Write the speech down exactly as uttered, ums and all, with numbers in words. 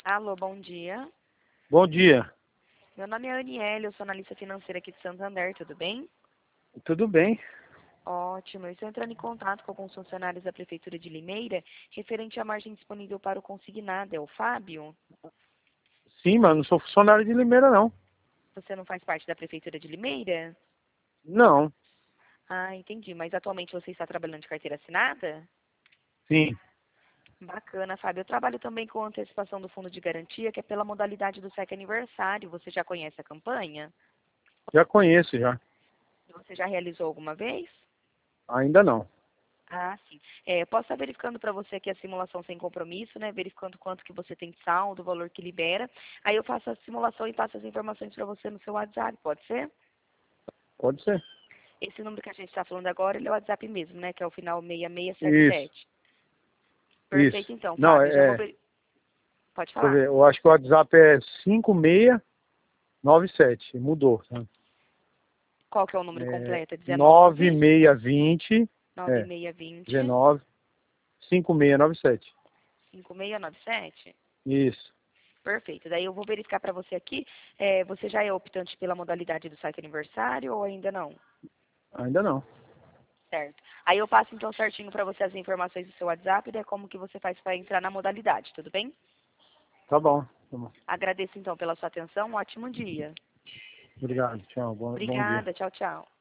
Alô, bom dia. Bom dia. Meu nome é Aniele, eu sou analista financeira aqui de Santander, tudo bem? Tudo bem? Ótimo, eu estou entrando em contato com alguns funcionários da Prefeitura de Limeira, referente à margem disponível para o consignado, é o Fábio? Sim, mas não sou funcionário de Limeira, não. Você não faz parte da Prefeitura de Limeira? Não. Ah, entendi, mas atualmente você está trabalhando de carteira assinada? Sim. Bacana, Fábio. Eu trabalho também com antecipação do fundo de garantia, que é pela modalidade do sétimo aniversário. Você já conhece a campanha? Já conheço, já. Você já realizou alguma vez? Ainda não. Ah, sim. É, eu posso estar verificando para você aqui a simulação sem compromisso, né? Verificando quanto que você tem de saldo, o valor que libera. Aí eu faço a simulação e passo as informações para você no seu WhatsApp, pode ser? Pode ser. Esse número que a gente está falando agora, ele é o WhatsApp mesmo, né? Que é o final seis seis sete Isso. sete. Isso. Perfeito, então, Não, Fábio. Já vou é... ver. Pode Deixa eu falar. ver. Eu acho que o WhatsApp é cinco seis nove sete. Mudou. Tá? Qual que é o número É completo? É nove dezenove, seis dois zero. nove É. seis vinte, dezenove. cinco seis nove sete. cinco seis nove sete? Isso. Perfeito. Daí eu vou verificar para você aqui. É, você já é optante pela modalidade do saque aniversário ou ainda não? Ainda não. Certo. Aí eu passo então certinho para você as informações do seu WhatsApp, daí como que você faz para entrar na modalidade, tudo bem? Tá bom. Tá bom. Agradeço então pela sua atenção, um ótimo dia. Obrigado. Tchau. Bom, bom dia. Obrigada, tchau, tchau.